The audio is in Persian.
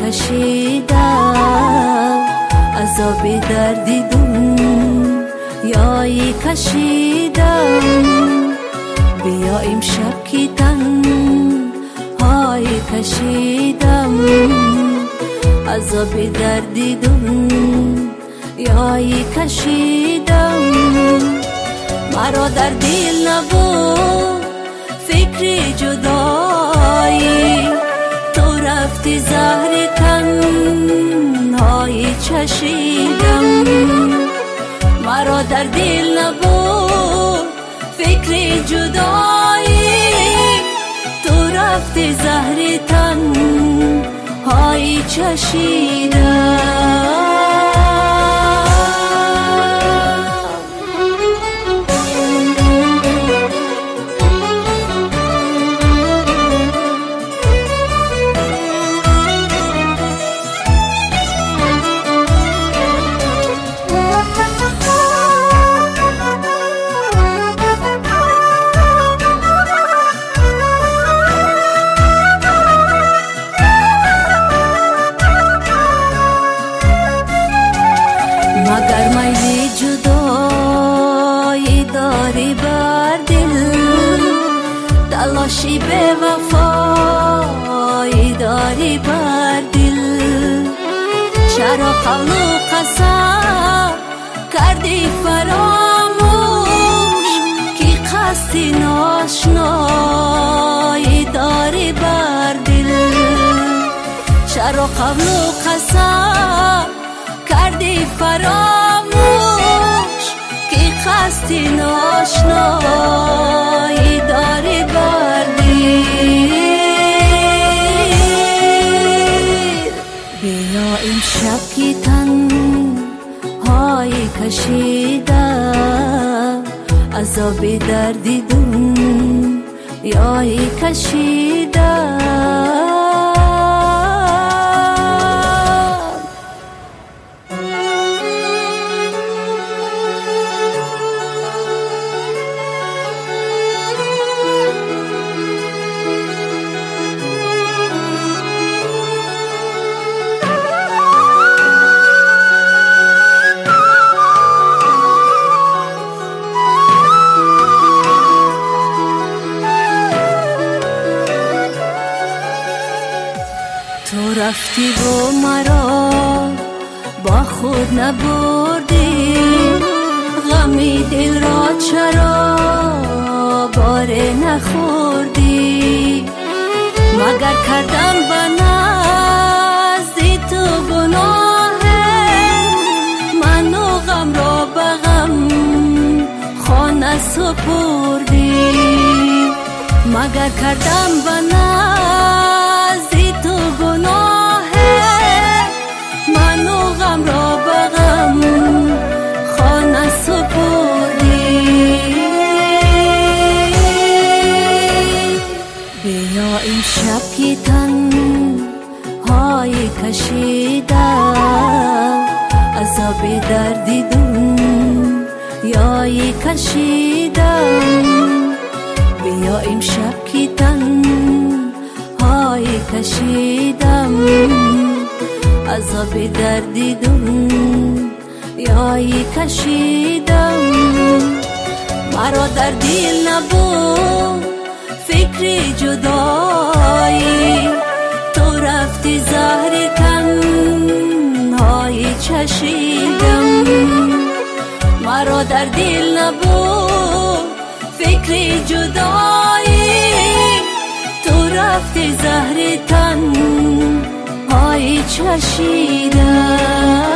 کشیدم، عذاب دردی دنیایی کشیدم. بیا امشب که تنهایی کشیدم، عذاب دردی دنیایی کشیدم. مرا در دل نبود فکر جدایی، تو رفتی زهر تنهایی چشیدم. مرا در دل نبود فکر جدایی، تو رفتی زهر تنهایی چشیدم. مگر میل جدایی داری بر دل، تلاشی به وفایی داری بر دل. چرا قول و قسم کردی فراموش، که قصد ناشنایی داری بر دل. چرا قول و قسم کردی فراموش، که قصد ناشنایی داری بر دل. بیا امشب که تنهایی کشیدم، عذاب دردی دنیایی کشیدم. تو رفتی و مرا با خود نبردی، غمی دل را چرا باره نخوردی. مگر کردم به نزد تو گناه، من و غم را به غم خانه سپردی. مگر کردم به نزد تو گناه، من و غم را به غم خانه سپردی. بیا امشب که تنهایی کشیدم، عذاب دردی دنیایی کشیدم. بیا امشب که تنهایی کشیدم، عذاب دردی دنیایی کشیدم. مرا در دل نبود فکر جدایی، تو رفتی زهر تنهایی چشیدم. مرا در دل نبود فکر جدایی، تو رفتی زهر تنهایی چشیدم.